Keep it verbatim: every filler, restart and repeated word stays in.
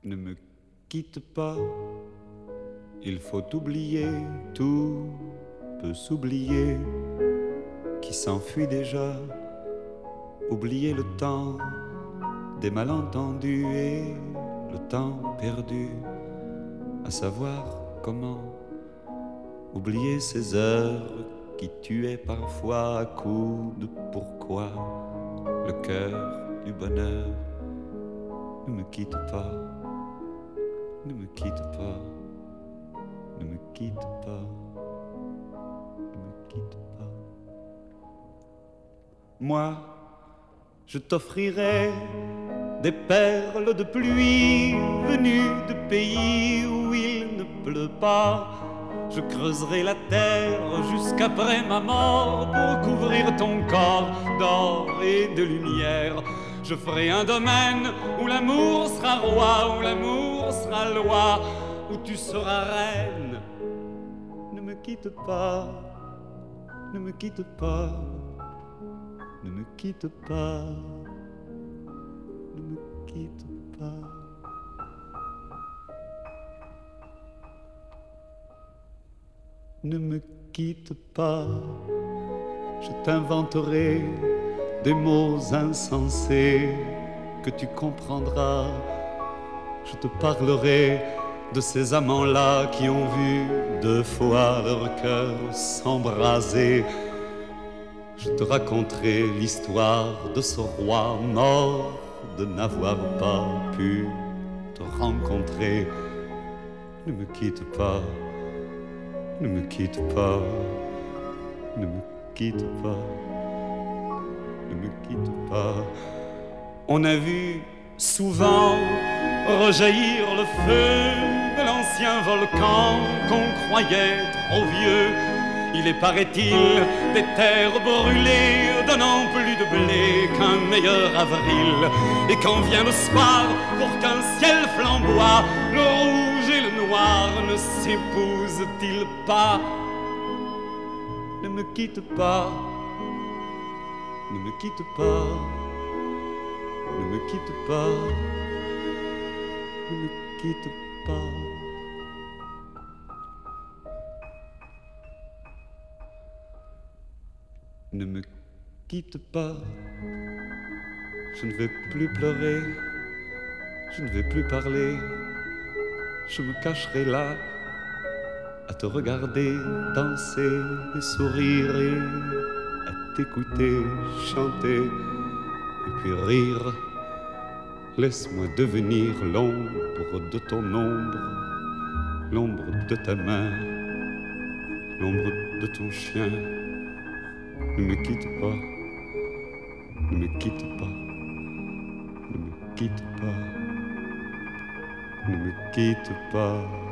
Ne me quitte pas, il faut oublier, tout peut s'oublier, qui s'enfuit déjà, oublier le temps des malentendus et le temps perdu, à savoir comment oublier ces heures qui tuaient parfois à coups de pourquoi le cœur du bonheur. Ne me quitte pas, ne me quitte pas, ne me quitte pas, ne me quitte pas. Moi, je t'offrirai des perles de pluie venues de pays où il ne pleut pas. Je creuserai la terre jusqu'après ma mort pour couvrir ton corps d'or et de lumière. Je ferai un domaine où l'amour sera roi, où l'amour sera loi, où tu seras reine. Ne me quitte pas, ne me quitte pas, ne me quitte pas, ne me quitte pas. Ne me quitte pas, je t'inventerai des mots insensés que tu comprendras. Je te parlerai de ces amants-là qui ont vu deux fois leur cœur s'embraser. Je te raconterai l'histoire de ce roi mort de n'avoir pas pu te rencontrer. Ne me quitte pas, ne me quitte pas, ne me quitte pas, ne me quitte pas. On a vu souvent rejaillir le feu de l'ancien volcan qu'on croyait trop vieux. Il est, paraît-il, des terres brûlées donnant plus de blé qu'un meilleur avril. Et quand vient le soir, pour qu'un ciel flamboie, le rouge et le noir ne s'épousent-ils pas? Ne me quitte pas, ne me quitte pas, ne me quitte pas, ne me quitte pas. Ne me quitte pas, je ne vais plus pleurer, je ne vais plus parler, je me cacherai là, à te regarder danser et sourire et à t'écouter chanter et puis rire. Laisse-moi devenir l'ombre de ton ombre, l'ombre de ta main, l'ombre de ton chien. Ne me quitte pas, ne me quitte pas, ne me quitte pas, ne me quitte pas.